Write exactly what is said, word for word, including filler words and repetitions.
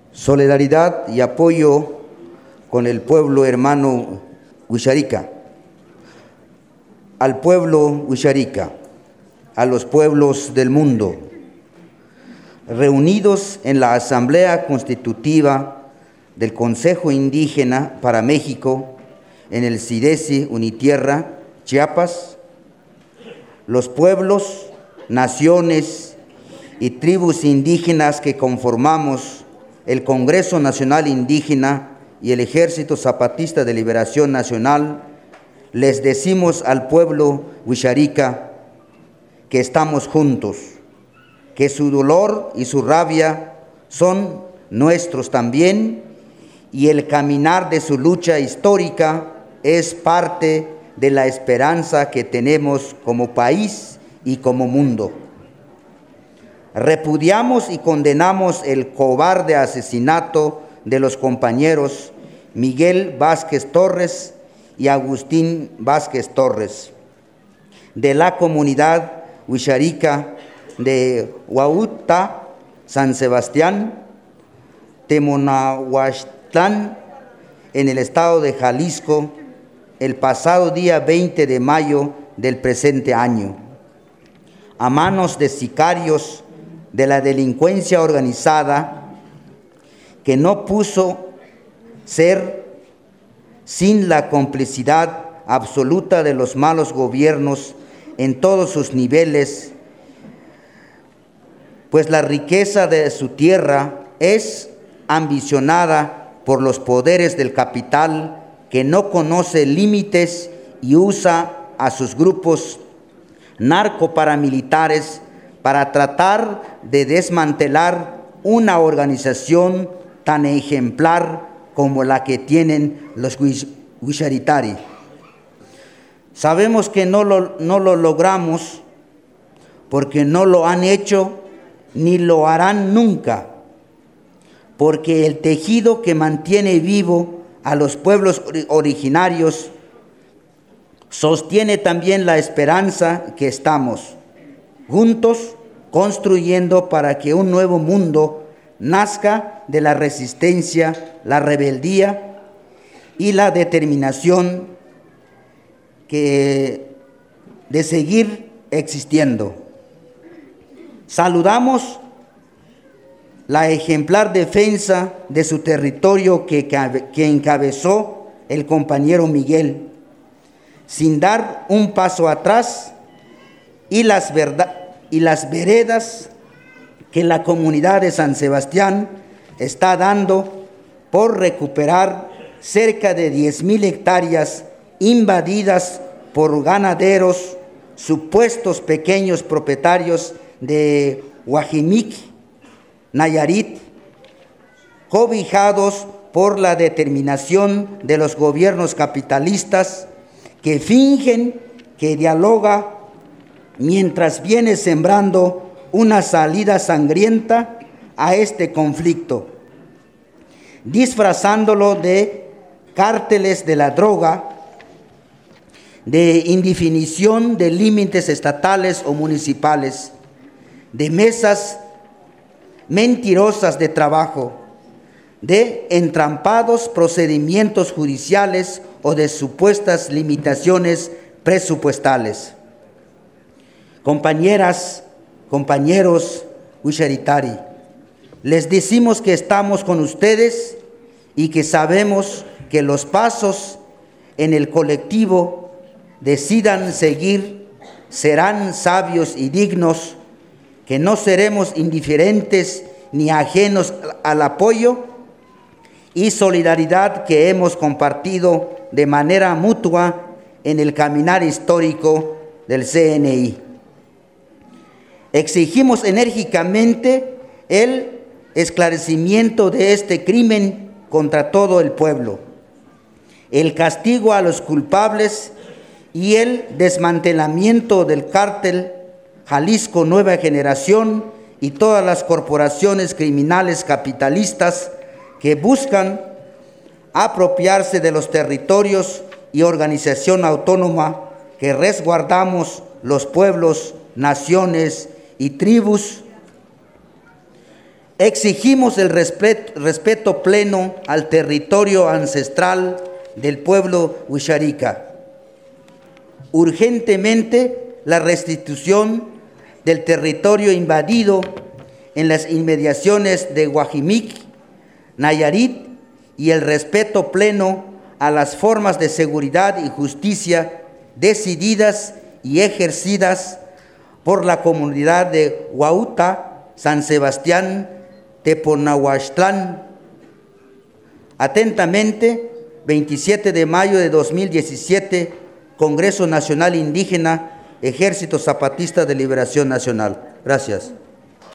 solidaridad y apoyo con el pueblo hermano Wixárika, al pueblo Wixárika, a los pueblos del mundo, reunidos en la Asamblea Constitutiva del Consejo Indígena para México, en el CIDESI Unitierra, Chiapas, los pueblos, naciones y tribus indígenas que conformamos el Congreso Nacional Indígena y el Ejército Zapatista de Liberación Nacional, les decimos al pueblo Wixárika que estamos juntos, que su dolor y su rabia son nuestros también, y el caminar de su lucha histórica es parte de la esperanza que tenemos como país y como mundo. Repudiamos y condenamos el cobarde asesinato de los compañeros Miguel Vázquez Torres y Agustín Vázquez Torres, de la comunidad Wixárika de Huautla, San Sebastián, Temonahuaxtlán, en el estado de Jalisco, el pasado día veinte de mayo del presente año, a manos de sicarios de la delincuencia organizada que no puso ser sin la complicidad absoluta de los malos gobiernos en todos sus niveles, pues la riqueza de su tierra es ambicionada por los poderes del capital que no conoce límites y usa a sus grupos narcoparamilitares para tratar de desmantelar una organización tan ejemplar como la que tienen los Wixáritari. Sabemos que no lo, no lo logramos porque no lo han hecho ni lo harán nunca, porque el tejido que mantiene vivo a los pueblos originarios sostiene también la esperanza que estamos juntos construyendo para que un nuevo mundo nazca de la resistencia, la rebeldía y la determinación que de seguir existiendo. Saludamos la ejemplar defensa de su territorio que, que encabezó el compañero Miguel, sin dar un paso atrás, y las, verdad, y las veredas que la comunidad de San Sebastián está dando por recuperar cerca de diez mil hectáreas invadidas por ganaderos, supuestos pequeños propietarios de Huajimic, Nayarit, cobijados por la determinación de los gobiernos capitalistas que fingen que dialoga mientras viene sembrando una salida sangrienta a este conflicto, disfrazándolo de cárteles de la droga, de indefinición de límites estatales o municipales, de mesas mentirosas de trabajo, de entrampados procedimientos judiciales o de supuestas limitaciones presupuestales. Compañeras, compañeros Wixáritari, les decimos que estamos con ustedes y que sabemos que los pasos en el colectivo decidan seguir serán sabios y dignos, que no seremos indiferentes ni ajenos al apoyo y solidaridad que hemos compartido de manera mutua en el caminar histórico del C N I. Exigimos enérgicamente el esclarecimiento de este crimen contra todo el pueblo, el castigo a los culpables y el desmantelamiento del cártel Jalisco Nueva Generación y todas las corporaciones criminales capitalistas que buscan apropiarse de los territorios y organización autónoma que resguardamos los pueblos, naciones y tribus Exigimos el respeto, respeto pleno al territorio ancestral del pueblo huixarica. Urgentemente la restitución del territorio invadido en las inmediaciones de Guajimic, Nayarit, y el respeto pleno a las formas de seguridad y justicia decididas y ejercidas por la comunidad de Huautla, San Sebastián, Teponahuaxtlán. Atentamente, veintisiete de mayo de dos mil diecisiete, Congreso Nacional Indígena, Ejército Zapatista de Liberación Nacional. Gracias.